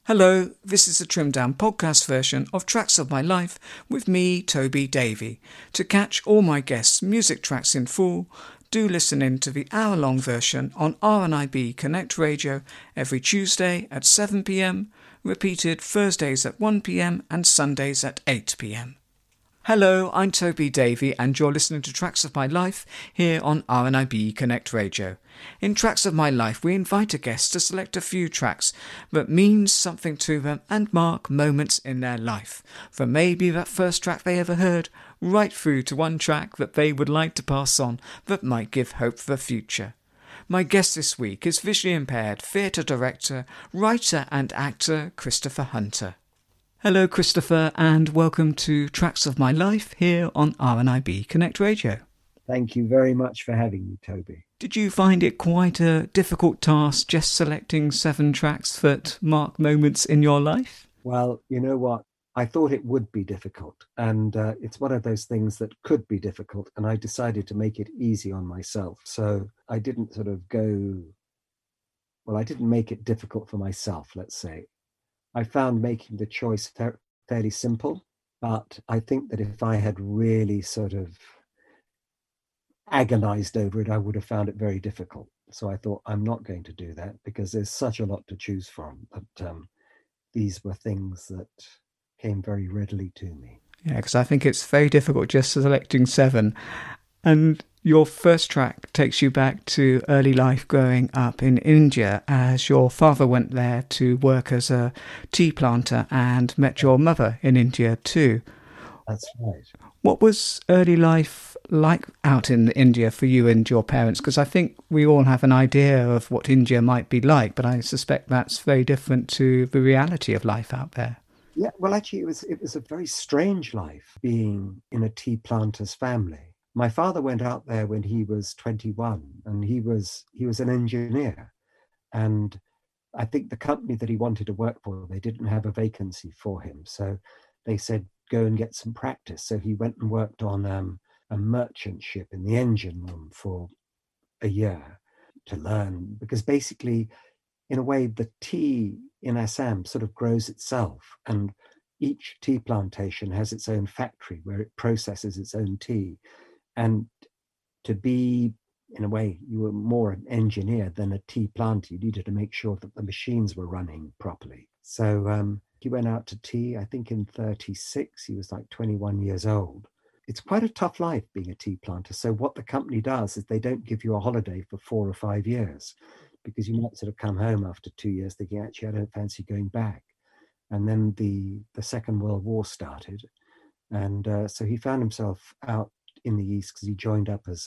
Hello, this is a trimmed down podcast version of Tracks of My Life with me, Toby Davey. To catch all my guests' music tracks in full, do listen in to the hour-long version on RNIB Connect Radio every Tuesday at 7 p.m, repeated Thursdays at 1 p.m. and Sundays at 8 p.m. Hello, I'm Toby Davey and you're listening to Tracks of My Life here on RNIB Connect Radio. In Tracks of My Life we invite a guest to select a few tracks that means something to them and mark moments in their life, from maybe that first track they ever heard, right through to one track that they would like to pass on that might give hope for the future. My guest this week is visually impaired theatre director, writer and actor Christopher Hunter. Hello Christopher and welcome to Tracks of My Life here on RNIB Connect Radio. Thank you very much for having me, Toby. Did you find it quite a difficult task just selecting 7 tracks that mark moments in your life? Well, you know what? I thought it would be difficult, and it's one of those things that could be difficult, and I decided to make it easy on myself. So I didn't I didn't make it difficult for myself, let's say. I found making the choice fairly simple, but I think that if I had really sort of agonized over it, I would have found it very difficult. So I thought, I'm not going to do that because there's such a lot to choose from. But these were things that came very readily to me. Yeah, because I think it's very difficult just selecting 7. And your first track takes you back to early life growing up in India, as your father went there to work as a tea planter and met your mother in India too. That's right. What was early life like out in India for you and your parents? Because I think we all have an idea of what India might be like, but I suspect that's very different to the reality of life out there. Yeah, well, actually, it was a very strange life being in a tea planter's family. My father went out there when he was 21, and he was an engineer. And I think the company that he wanted to work for, they didn't have a vacancy for him. So they said, go and get some practice. So he went and worked on a merchant ship in the engine room for a year to learn. Because basically, in a way, the tea in Assam sort of grows itself. And each tea plantation has its own factory where it processes its own tea. And to be, in a way, you were more an engineer than a tea planter. You needed to make sure that the machines were running properly. So he went out to tea, I think in 36, he was like 21 years old. It's quite a tough life being a tea planter. So what the company does is they don't give you a holiday for 4 or 5 years, because you might sort of come home after 2 years thinking, actually, I don't fancy going back. And then the Second World War started. And so he found himself out in the East because he joined up as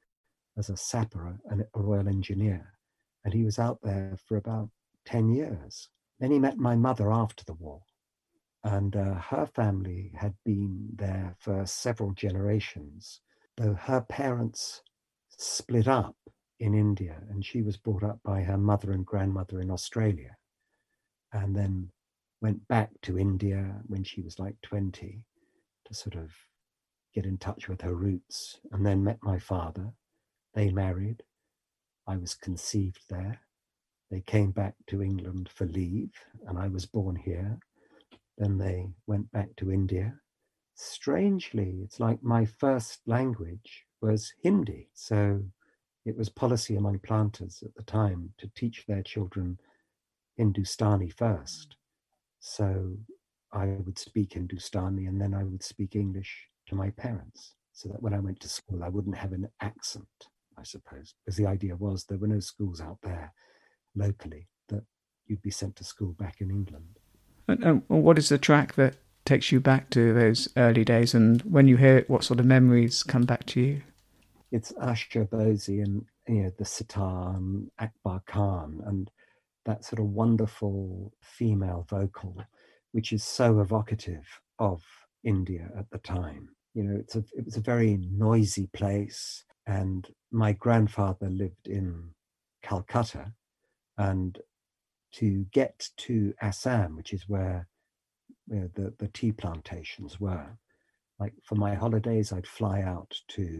a sapper, a Royal Engineer. And he was out there for about 10 years. Then he met my mother after the war. And her family had been there for several generations, though her parents split up in India, and she was brought up by her mother and grandmother in Australia, and then went back to India when she was like 20 to sort of get in touch with her roots, and then met my father. They married. I was conceived there. They came back to England for leave, and I was born here. Then they went back to India. Strangely, it's like my first language was Hindi. So it was policy among planters at the time to teach their children Hindustani first. So I would speak Hindustani and then I would speak English to my parents, so that when I went to school, I wouldn't have an accent, I suppose, because the idea was there were no schools out there locally, that you'd be sent to school back in England. And what is the track that takes you back to those early days? And when you hear it, what sort of memories come back to you? It's Asha Bose and the sitar and Akbar Khan and that sort of wonderful female vocal, which is so evocative of India at the time. It was a very noisy place, and my grandfather lived in Calcutta, and to get to Assam, which is where the tea plantations were, like for my holidays, I'd fly out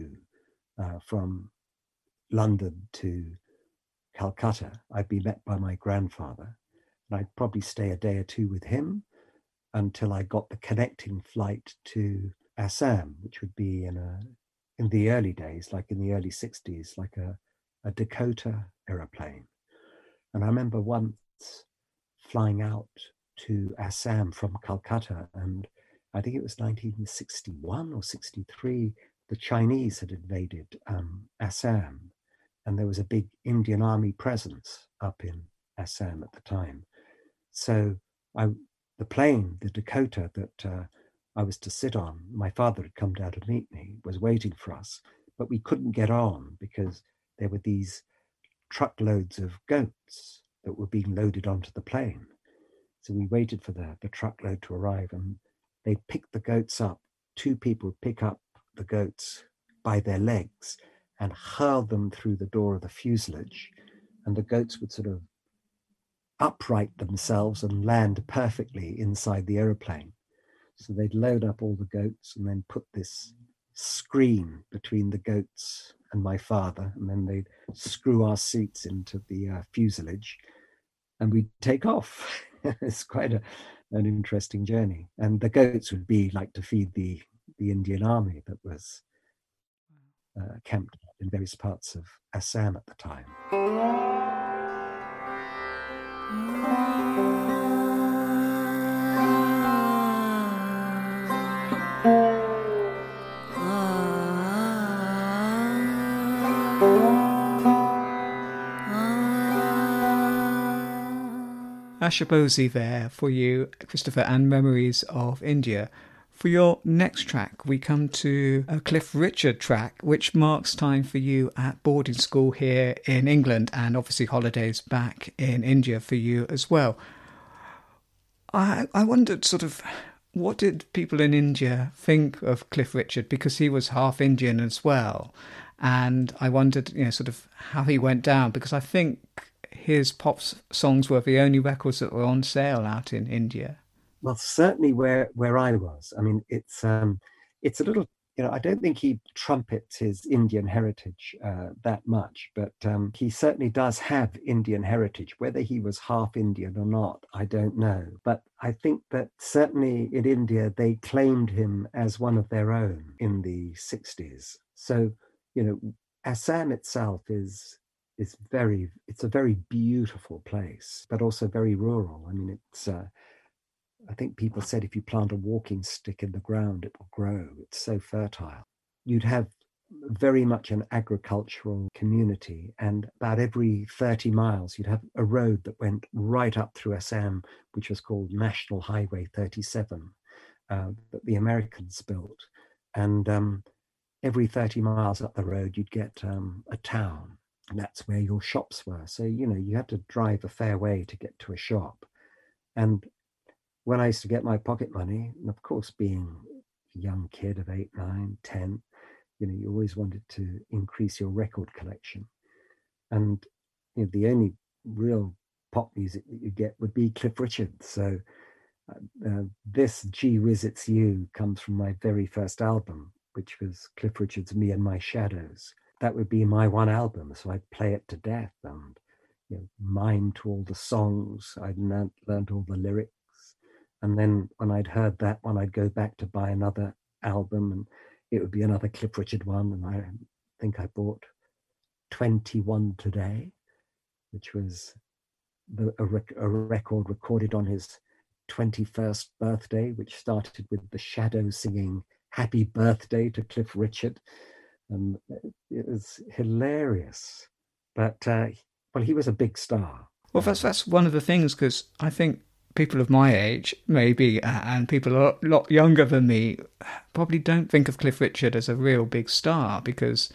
from London to Calcutta. I'd be met by my grandfather, I'd probably stay a day or two with him until I got the connecting flight to Assam, which would be in the early days, like in the early 60s, like a Dakota aeroplane. And I remember once flying out to Assam from Calcutta, and I think it was 1961 or 63, the Chinese had invaded Assam, and there was a big Indian Army presence up in Assam at the time. So the plane, the Dakota that I was to sit on, my father had come down to meet me, was waiting for us, but we couldn't get on because there were these truckloads of goats that were being loaded onto the plane. So we waited for the truckload to arrive, and they picked the goats up. Two people would pick up the goats by their legs and hurl them through the door of the fuselage, and the goats would sort of upright themselves and land perfectly inside the aeroplane. So they'd load up all the goats and then put this screen between the goats and my father, and then they'd screw our seats into the fuselage, and we'd take off. It's quite an interesting journey. And the goats would be like to feed the Indian army that was camped in various parts of Assam at the time. Ashabozi there for you, Christopher, and Memories of India. For your next track, we come to a Cliff Richard track, which marks time for you at boarding school here in England, and obviously holidays back in India for you as well. I wondered sort of, what did people in India think of Cliff Richard? Because he was half Indian as well. And I wondered, sort of how he went down, because I think his pop songs were the only records that were on sale out in India. Well, certainly where I was. I mean, it's a little, I don't think he trumpets his Indian heritage that much, but he certainly does have Indian heritage. Whether he was half Indian or not, I don't know. But I think that certainly in India, they claimed him as one of their own in the 60s. So, Assam itself it's a very beautiful place, but also very rural. I mean, I think people said if you plant a walking stick in the ground, it will grow. It's so fertile. You'd have very much an agricultural community, and about every 30 miles, you'd have a road that went right up through Assam, which was called National Highway 37, that the Americans built. And every 30 miles up the road, you'd get a town. And that's where your shops were. So, you had to drive a fair way to get to a shop. And when I used to get my pocket money, and of course, being a young kid of 8, 9, 10, you always wanted to increase your record collection. And the only real pop music that you get would be Cliff Richard. So this Gee Whiz It's You comes from my very first album, which was Cliff Richard's Me and My Shadows. That would be my one album, so I'd play it to death and mime to all the songs. I'd learned all the lyrics, and then when I'd heard that one, I'd go back to buy another album, and it would be another Cliff Richard one. And I think I bought 21 Today, which was a record recorded on his 21st birthday, which started with the Shadows singing "Happy Birthday" to Cliff Richard. And it was hilarious. But, he was a big star. Well, that's one of the things, because I think people of my age, maybe, and people a lot younger than me, probably don't think of Cliff Richard as a real big star, because,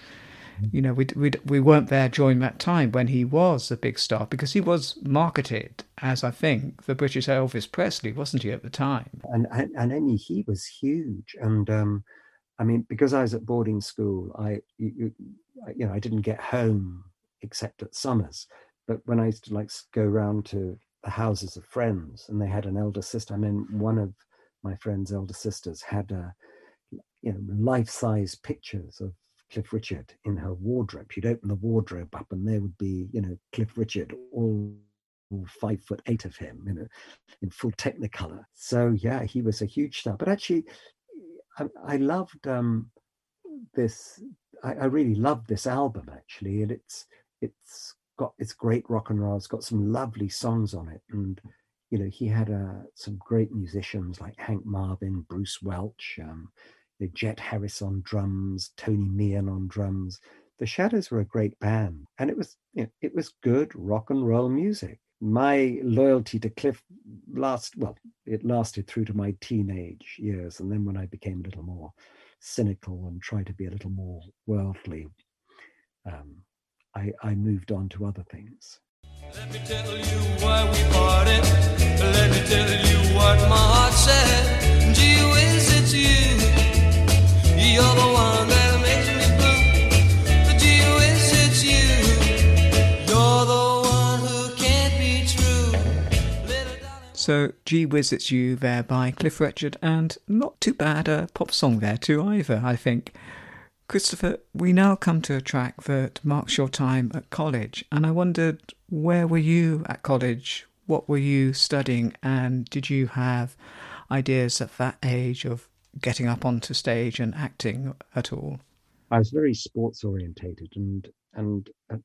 we weren't there during that time when he was a big star, because he was marketed as, I think, the British Elvis Presley, wasn't he, at the time? And Amy, he was huge. And, because I was at boarding school, I didn't get home except at summers. But when I used to go around to the houses of friends, and they had an elder sister, one of my friend's elder sisters had life-size pictures of Cliff Richard in her wardrobe. She'd open the wardrobe up, and there would be Cliff Richard all 5'8" of him, in full Technicolor. So yeah, he was a huge star. But actually, I loved this. I really loved this album actually, and it's great rock and roll. It's got some lovely songs on it, and he had some great musicians like Hank Marvin, Bruce Welch, Jet Harris on drums, Tony Meehan on drums. The Shadows were a great band, and it was good rock and roll music. My loyalty to Cliff lasted through to my teenage years, and then when I became a little more cynical and tried to be a little more worldly, I moved on to other things. Let me tell you why we parted. Let me tell you what my heart said. Gee whiz, it's you. You're the one that makes me blue. Gee whiz, it's you. You're the one who can't be true. So, Gee Whiz, It's You there by Cliff Richard, and not too bad a pop song there too either, I think. Christopher, we now come to a track that marks your time at college, and I wondered, where were you at college? What were you studying? And did you have ideas at that age of getting up onto stage and acting at all? I was very sports orientated, and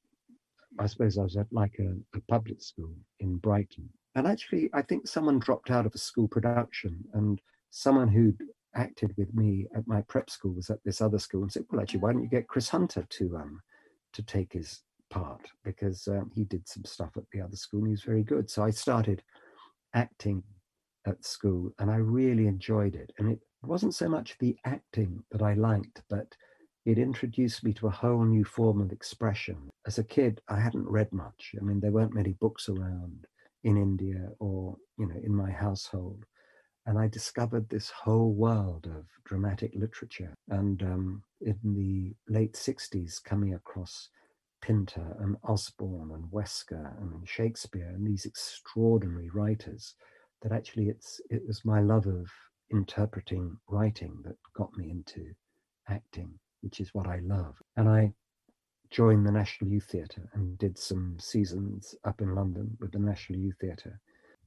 I suppose I was at like a public school in Brighton. And actually, I think someone dropped out of a school production, and someone who'd acted with me at my prep school was at this other school and said, well, actually, why don't you get Chris Hunter to take his part, because he did some stuff at the other school and he was very good. So I started acting at school and I really enjoyed it. And it wasn't so much the acting that I liked, but it introduced me to a whole new form of expression. As a kid, I hadn't read much. I mean, there weren't many books around in India or, in my household. And I discovered this whole world of dramatic literature. And in the late 60s, coming across Pinter and Osborne and Wesker and Shakespeare and these extraordinary writers, that actually it was my love of interpreting writing that got me into acting, which is what I love. And I joined the National Youth Theatre and did some seasons up in London with the National Youth Theatre.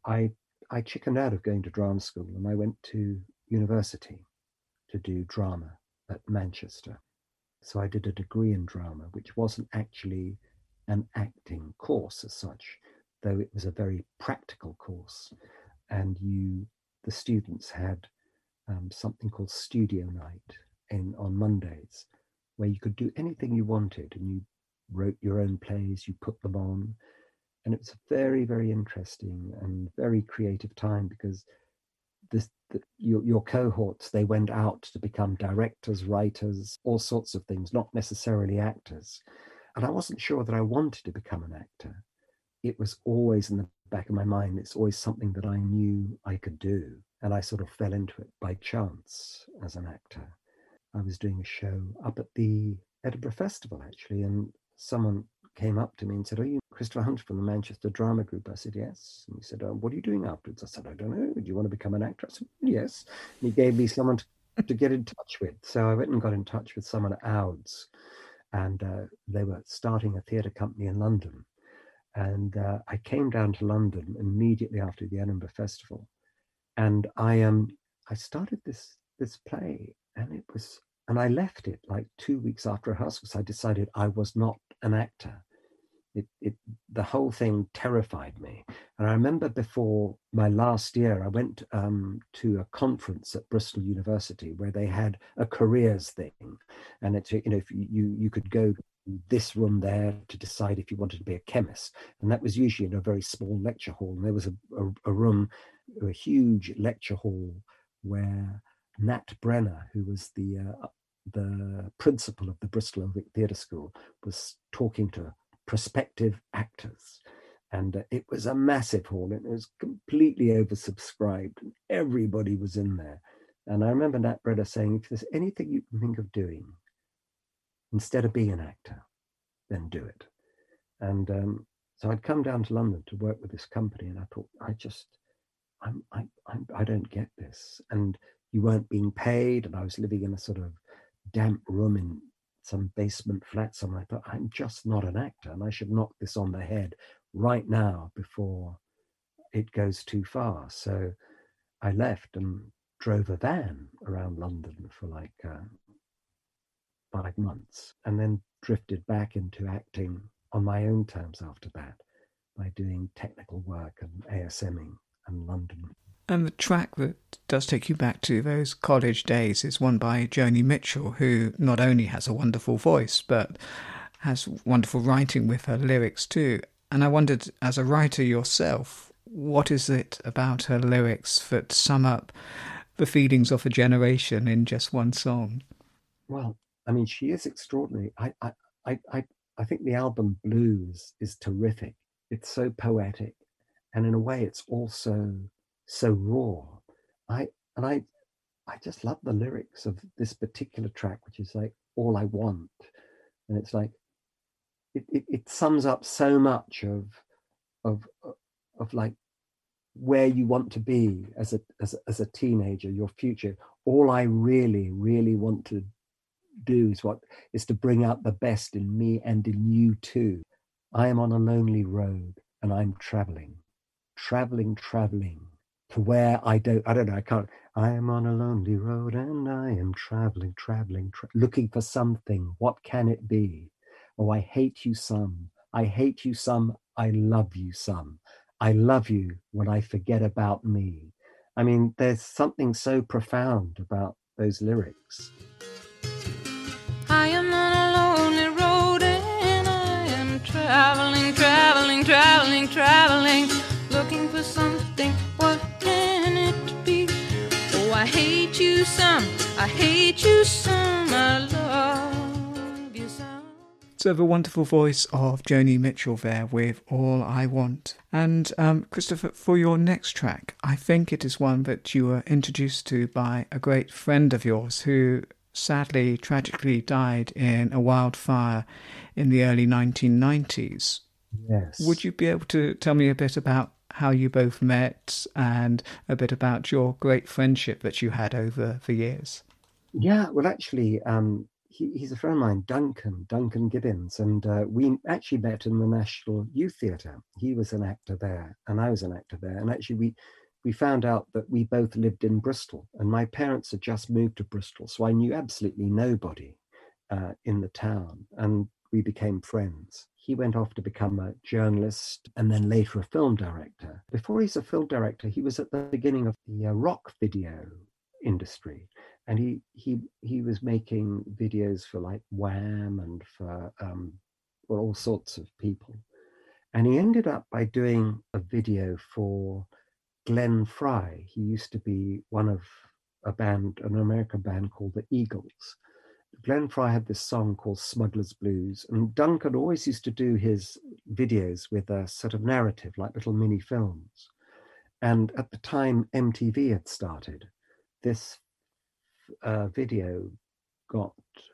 I chickened out of going to drama school and I went to university to do drama at Manchester. So I did a degree in drama, which wasn't actually an acting course as such, though it was a very practical course. And the students had something called studio night on Mondays, where you could do anything you wanted, and you wrote your own plays, you put them on. And it was a very, very interesting and very creative time, because your cohorts, they went out to become directors, writers, all sorts of things, not necessarily actors. And I wasn't sure that I wanted to become an actor. It was always in the back of my mind. It's always something that I knew I could do. And I sort of fell into it by chance as an actor. I was doing a show up at the Edinburgh Festival, actually, and someone came up to me and said, "Are you Christopher Hunter from the Manchester Drama Group?" I said, "Yes." And he said, "What are you doing afterwards?" I said, "I don't know. Do you want to become an actor?" I said, "Yes." And he gave me someone to get in touch with. So I went and got in touch with someone at Ouds, and they were starting a theatre company in London. And I came down to London immediately after the Edinburgh Festival, and I started this play, and I left it like 2 weeks after rehearsal because I decided I was not an actor. The whole thing terrified me. And I remember before my last year, I went to a conference at Bristol University where they had a careers thing, and it's if you could go to this room there to decide if you wanted to be a chemist, and that was usually in a very small lecture hall. And there was a room, a huge lecture hall where Nat Brenner, who was the principal of the Bristol Old Vic Theatre School, was talking to prospective actors. And it was a massive hall, and it was completely oversubscribed, and everybody was in there. And I remember Nat Brenner saying, "If there's anything you can think of doing instead of being an actor, then do it." And so I'd come down to London to work with this company, and I thought, I don't get this. And you weren't being paid, and I was living in a sort of damp room in some basement flat somewhere. I thought, I'm just not an actor, and I should knock this on the head right now before it goes too far. So I left and drove a van around London for like 5 months, and then drifted back into acting on my own terms after that by doing technical work and ASMing in London. And the track that does take you back to those college days is one by Joni Mitchell, who not only has a wonderful voice, but has wonderful writing with her lyrics too. And I wondered, as a writer yourself, what is it about her lyrics that sum up the feelings of a generation in just one song? Well, I mean, she is extraordinary. I think the album Blues is terrific. It's so poetic, and in a way, it's also so raw. I just love the lyrics of this particular track, which is like All I Want, and it's like it sums up so much of like where you want to be as a teenager, your future. All I really, really want to do is to bring out the best in me and in you too. I am on a lonely road and I'm traveling to where I don't know, I can't. I am on a lonely road and I am traveling, looking for something. What can it be? Oh, I hate you some. I hate you some. I love you some. I love you when I forget about me. I mean, there's something so profound about those lyrics. I am on a lonely road and I am traveling, looking for something. What can it be? Oh, I hate you some, I hate you some, I love you some. So the wonderful voice of Joni Mitchell there with All I Want. And Christopher, for your next track, I think it is one that you were introduced to by a great friend of yours who sadly, tragically died in a wildfire in the early 1990s. Yes. Would you be able to tell me a bit about how you both met and a bit about your great friendship that you had over the years? Yeah, well, actually, he's a friend of mine, Duncan Gibbons, and we actually met in the National Youth Theatre. He was an actor there, and I was an actor there. And actually, we found out that we both lived in Bristol, and my parents had just moved to Bristol, so I knew absolutely nobody in the town, and we became friends. He went off to become a journalist and then later a film director. Before he's a film director, he was at the beginning of the rock video industry, and he was making videos for like Wham and for all sorts of people. And he ended up by doing a video for Glenn Frey. He used to be one of an American band called the Eagles. Glenn Frey had this song called Smuggler's Blues, and Duncan always used to do his videos with a sort of narrative, like little mini films. And at the time MTV had started, this video got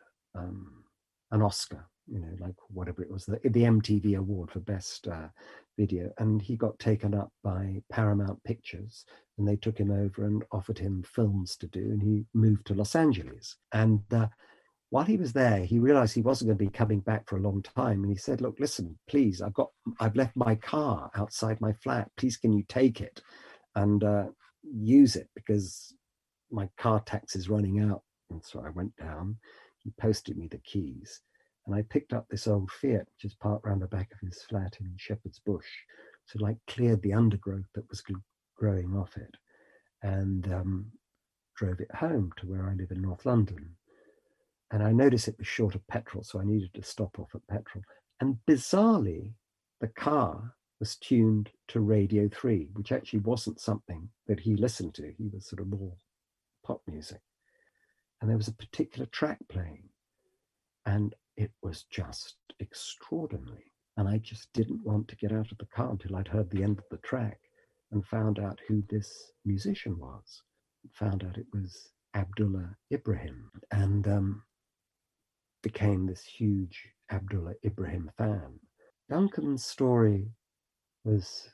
an Oscar, like whatever it was, the MTV award for best video. And he got taken up by Paramount Pictures, and they took him over and offered him films to do, and he moved to Los Angeles. And while he was there, he realized he wasn't going to be coming back for a long time. And he said, look, listen, please, I've left my car outside my flat. Please, can you take it and use it, because my car tax is running out. And so I went down, he posted me the keys, and I picked up this old Fiat, which is parked around the back of his flat in Shepherd's Bush. So like cleared the undergrowth that was growing off it, and drove it home to where I live in North London. And I noticed it was short of petrol, so I needed to stop off at petrol. And bizarrely, the car was tuned to Radio 3, which actually wasn't something that he listened to. He was sort of more pop music. And there was a particular track playing, and it was just extraordinary. And I just didn't want to get out of the car until I'd heard the end of the track and found out who this musician was. Found out it was Abdullah Ibrahim, and became this huge Abdullah Ibrahim fan. Duncan's story was,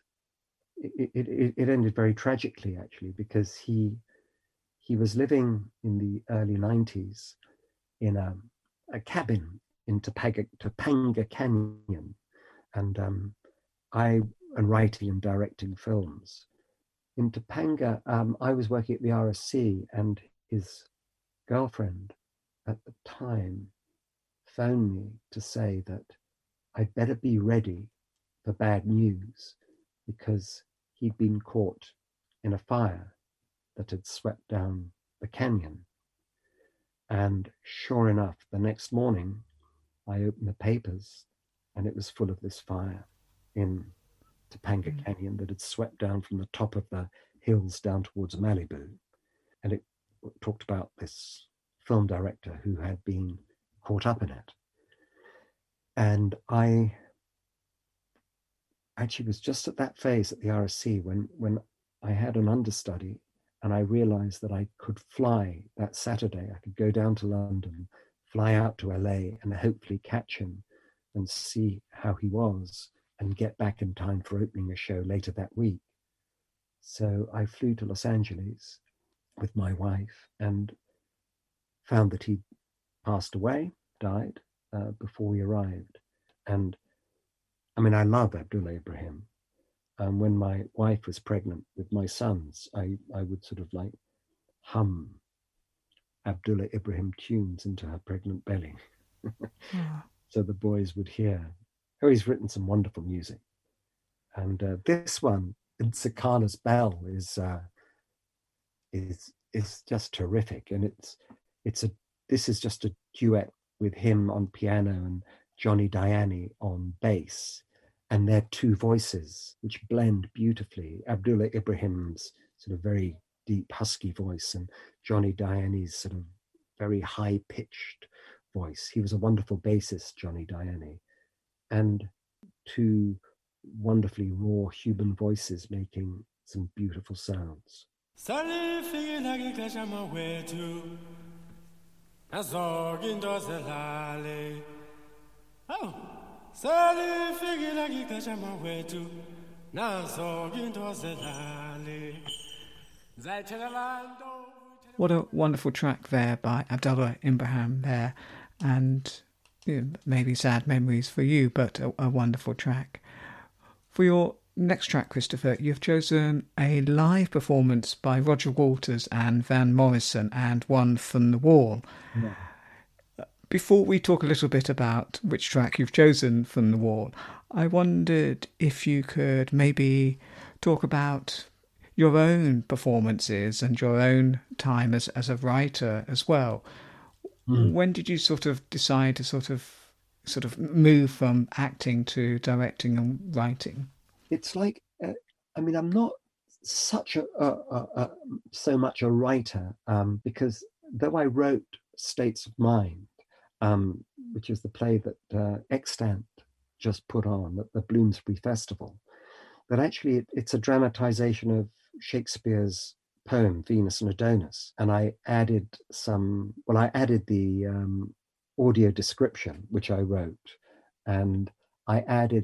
it ended very tragically, actually, because he was living in the early 90s in a cabin in Topanga Canyon, and and writing and directing films. In Topanga, I was working at the RSC, and his girlfriend at the time phoned me to say that I'd better be ready for bad news because he'd been caught in a fire that had swept down the canyon. And sure enough, the next morning, I opened the papers and it was full of this fire in Topanga Canyon that had swept down from the top of the hills down towards Malibu. And it talked about this film director who had been caught up in it. And I actually was just at that phase at the RSC when I had an understudy and I realized that I could fly that Saturday. I could go down to London, fly out to LA and hopefully catch him and see how he was and get back in time for opening a show later that week. So I flew to Los Angeles with my wife and found that he'd passed away, died before we arrived. And I mean, I love Abdullah Ibrahim. When my wife was pregnant with my sons, I would sort of like hum Abdullah Ibrahim tunes into her pregnant belly. So the boys would hear. Oh, he's written some wonderful music. And this one, Sakana's Bell, is just terrific. And this is just a duet with him on piano and Johnny Diani on bass. And they're two voices which blend beautifully. Abdullah Ibrahim's sort of very deep, husky voice and Johnny Diani's sort of very high-pitched voice. He was a wonderful bassist, Johnny Diani. And two wonderfully raw human voices making some beautiful sounds. What a wonderful track there by Abdullah Ibrahim there, and maybe sad memories for you, but a wonderful track. For your next track, Christopher, you've chosen a live performance by Roger Waters and Van Morrison and One from the Wall. Yeah. Before we talk a little bit about which track you've chosen from the Wall, I wondered if you could maybe talk about your own performances and your own time as a writer as well. When did you sort of decide to sort of move from acting to directing and writing? It's like, I'm not such so much a writer because though I wrote States of Mind, which is the play that Extant just put on at the Bloomsbury Festival, that actually it's a dramatization of Shakespeare's poem Venus and Adonis, and I added the audio description which I wrote, and I added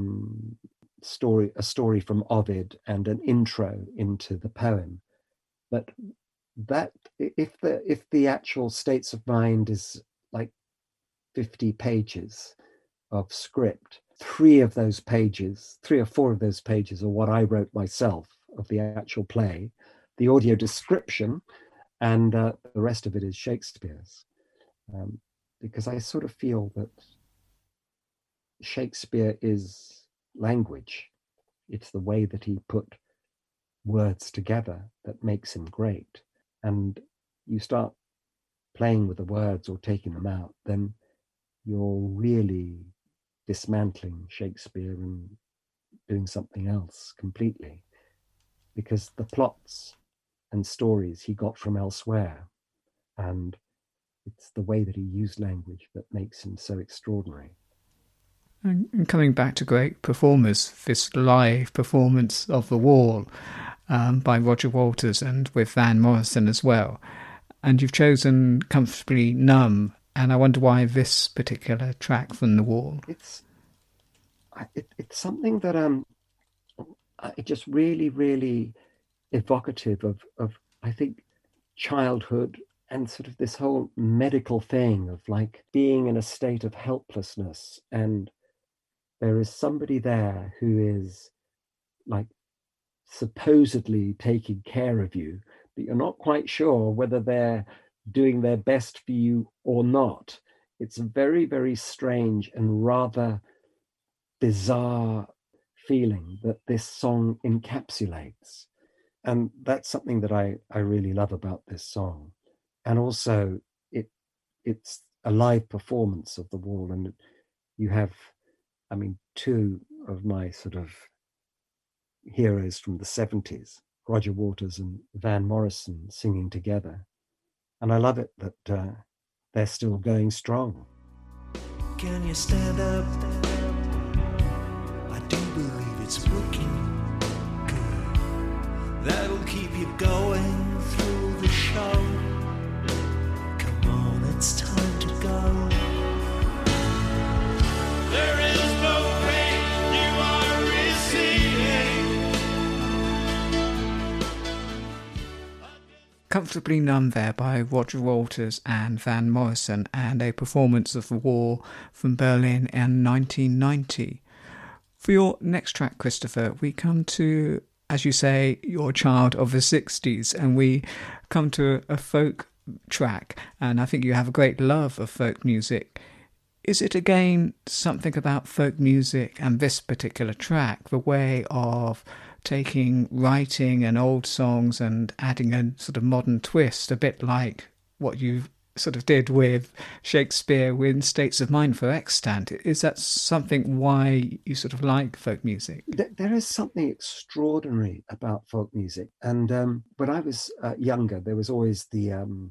a story from Ovid and an intro into the poem. But that if the actual States of Mind is like 50 pages of script, 3 or 4 of those pages are what I wrote myself of the actual play, the audio description, and the rest of it is Shakespeare's. Because I sort of feel that Shakespeare is language. It's the way that he put words together that makes him great. And you start playing with the words or taking them out, then you're really dismantling Shakespeare and doing something else completely. Because the plots and stories he got from elsewhere, and it's the way that he used language that makes him so extraordinary. And coming back to great performers, this live performance of The Wall by Roger Waters and with Van Morrison as well. And you've chosen Comfortably Numb, and I wonder why this particular track from The Wall. It's something that it just really, really evocative of I think childhood and sort of this whole medical thing of like being in a state of helplessness and there is somebody there who is like supposedly taking care of you, but you're not quite sure whether they're doing their best for you or not. It's a very, very strange and rather bizarre feeling that this song encapsulates. And that's something that I really love about this song. And also it's a live performance of The Wall. And you have, I mean, two of my sort of heroes from the 70s, Roger Waters and Van Morrison, singing together. And I love it that they're still going strong. Can you stand up? I do believe it's working good. That'll keep you going through the show. Come on, it's time to go. There is no pain you are receiving. Comfortably Numb there by Roger Waters and Van Morrison, and a performance of The Wall from Berlin in 1990. For your next track, Christopher, we come to, as you say, you're a child of the 60s, and we come to a folk track, and I think you have a great love of folk music. Is it again something about folk music and this particular track, the way of taking writing and old songs and adding a sort of modern twist, a bit like what you sort of did with Shakespeare with States of Mind for Extant? Is that something why you sort of like folk music? There is something extraordinary about folk music. And when I was younger, there was always the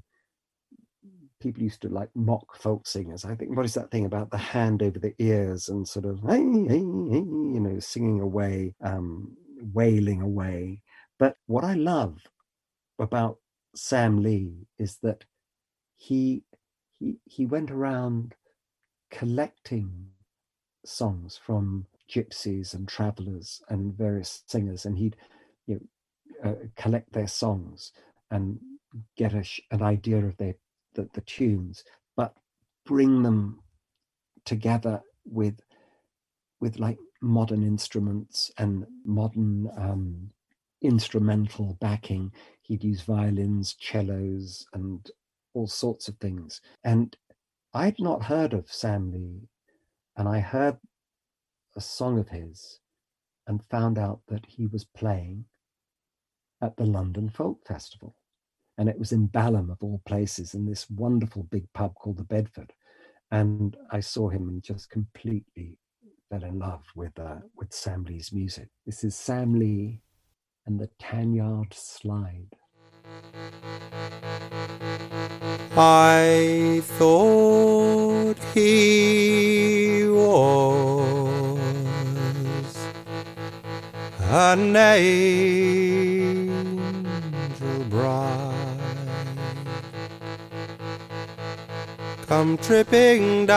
people used to like mock folk singers. I think, what is that thing about the hand over the ears and sort of, hey, hey, hey, you know, singing away, wailing away. But what I love about Sam Lee is that he went around collecting songs from gypsies and travelers and various singers, and he'd collect their songs and get an idea of the tunes, but bring them together with like modern instruments and modern instrumental backing. He'd use violins, cellos, and all sorts of things. And I'd not heard of Sam Lee, and I heard a song of his and found out that he was playing at the London Folk Festival. And it was in Balham, of all places, in this wonderful big pub called the Bedford. And I saw him and just completely fell in love with Sam Lee's music. This is Sam Lee and the Tanyard Slide. I thought he was an angel bride, come tripping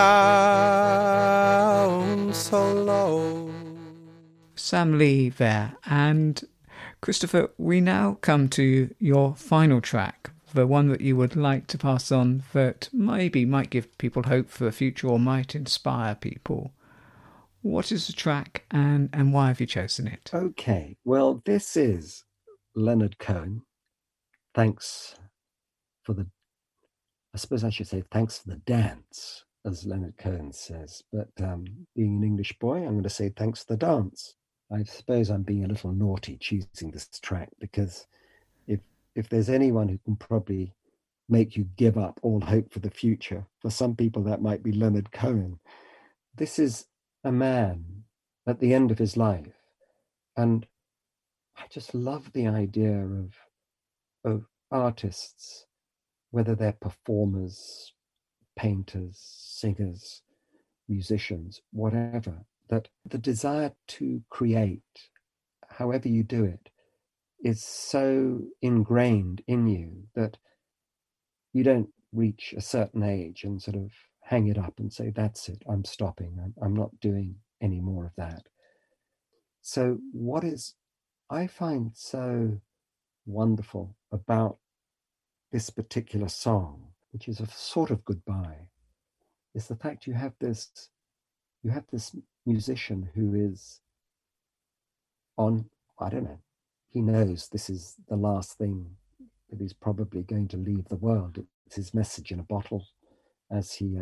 down so low. Sam Lee there. And Christopher, we now come to your final track, the one that you would like to pass on that maybe might give people hope for the future or might inspire people. What is the track and why have you chosen it? Okay, well, this is Leonard Cohen. Thanks for the, I suppose I should say thanks for the dance, as Leonard Cohen says. But being an English boy, I'm going to say thanks for the dance. I suppose I'm being a little naughty choosing this track, because if there's anyone who can probably make you give up all hope for the future, for some people that might be Leonard Cohen. This is a man at the end of his life, and I just love the idea of artists, whether they're performers, painters, singers, musicians, whatever, that the desire to create, however you do it, is so ingrained in you that you don't reach a certain age and sort of hang it up and say, that's it, I'm stopping, I'm not doing any more of that. So what I find so wonderful about this particular song, which is a sort of goodbye, is the fact you have this musician who is on, I don't know, he knows this is the last thing that he's probably going to leave the world. It's his message in a bottle as he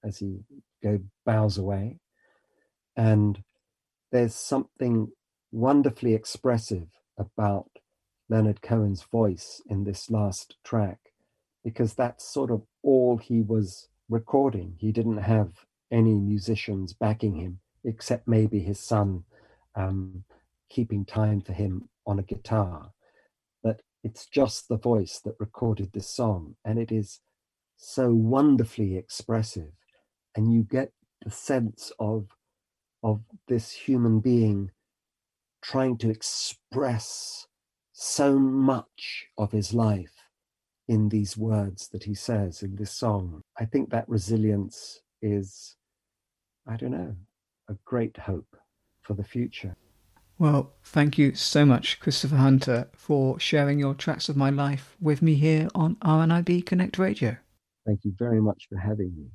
bows away. And there's something wonderfully expressive about Leonard Cohen's voice in this last track, because that's sort of all he was recording. He didn't have any musicians backing him, except maybe his son keeping time for him on a guitar. But it's just the voice that recorded this song, and it is so wonderfully expressive. And you get the sense of this human being trying to express so much of his life in these words that he says in this song. I think that resilience is, I don't know, a great hope for the future. Well, thank you so much, Christopher Hunter, for sharing your Tracks of My Life with me here on RNIB Connect Radio. Thank you very much for having me.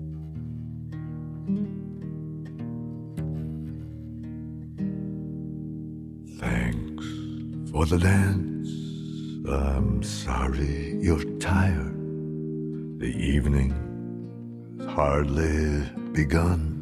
Thanks for the dance. I'm sorry you're tired. The evening's hardly begun.